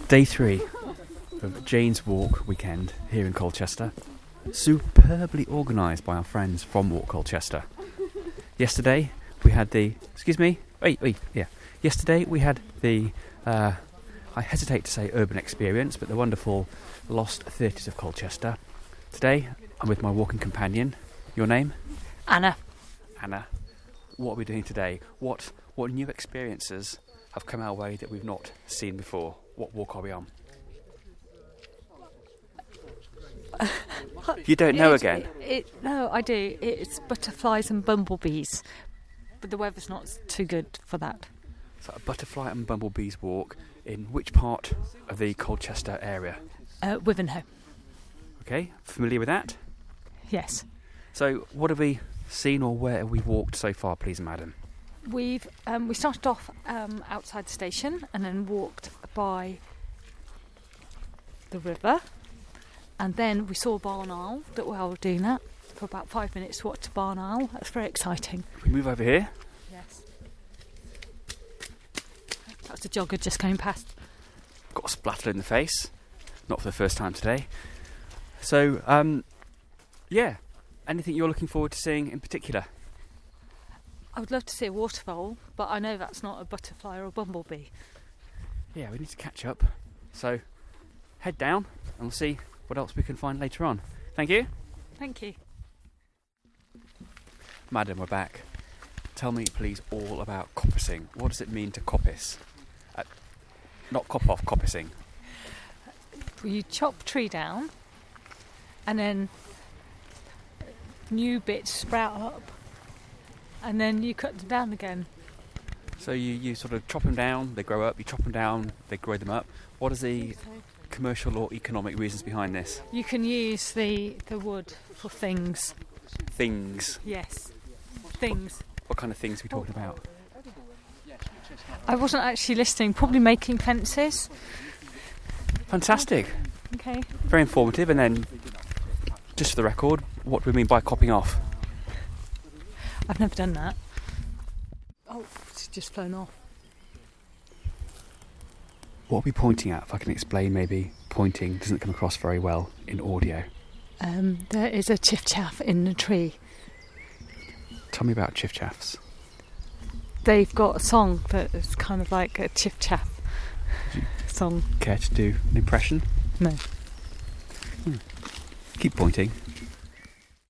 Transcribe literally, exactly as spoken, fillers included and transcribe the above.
Day three of Jane's Walk weekend here in Colchester. Superbly organised by our friends from Walk Colchester. Yesterday we had the... Excuse me? Wait, wait, yeah. Yesterday we had the... Uh, I hesitate to say urban experience, but the wonderful Lost thirties of Colchester. Today I'm with my walking companion. Your name? Anna. Anna. What are we doing today? What what new experiences have come our way that we've not seen before? What walk are we on? You don't know it, again? It, it, no, I do. It's butterflies and bumblebees. But the weather's not too good for that. So a butterfly and bumblebees walk in which part of the Colchester area? Uh, Wivenhoe. Okay, familiar with that? Yes. So what have we seen or where have we walked so far, please, madam? We've um, we started off um, outside the station and then walked by the river, and then we saw Barn Owl. That while we were doing that for about five minutes, watched Barn Owl. That's very exciting. We move over here. Yes. That was a jogger just going past. Got a splatter in the face. Not for the first time today. So, um, yeah. Anything you're looking forward to seeing in particular? I would love to see a waterfowl, but I know that's not a butterfly or a bumblebee. Yeah, we need to catch up. So, head down and we'll see what else we can find later on. Thank you. Thank you. Madam, we're back. Tell me, please, all about coppicing. What does it mean to coppice? Uh, not cop off, coppicing. You chop tree down, and then new bits sprout up, and then you cut them down again. So you, you sort of chop them down, they grow up, you chop them down, they grow them up. What are the commercial or economic reasons behind this? You can use the, the wood for things. Things? Yes, things. What, what kind of things are we talking about? I wasn't actually listening, probably making fences. Fantastic. Okay. Very informative. And then, just for the record, what do we mean by copping off? I've never done that. Oh, it's just flown off. What are we pointing at? If I can explain, maybe pointing doesn't come across very well in audio. Um, there is a chiff-chaff in the tree. Tell me about chiff-chaffs. They've got a song that is kind of like a chiff-chaff song. Care to do an impression? No. Hmm. Keep pointing.